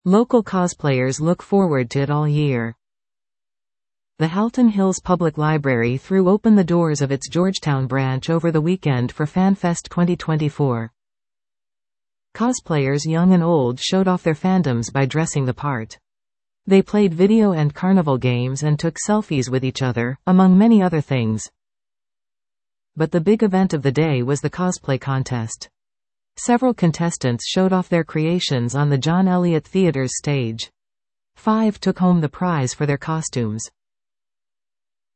Local cosplayers look forward to it all year. The Halton Hills Public Library threw open the doors of its Georgetown branch over the weekend for FanFest 2024. Cosplayers young and old showed off their fandoms by dressing the part. They played video and carnival games and took selfies with each other, among many other things. But the big event of the day was the cosplay contest. Several contestants showed off their creations on the John Elliott Theater's stage. 5 took home the prize for their costumes.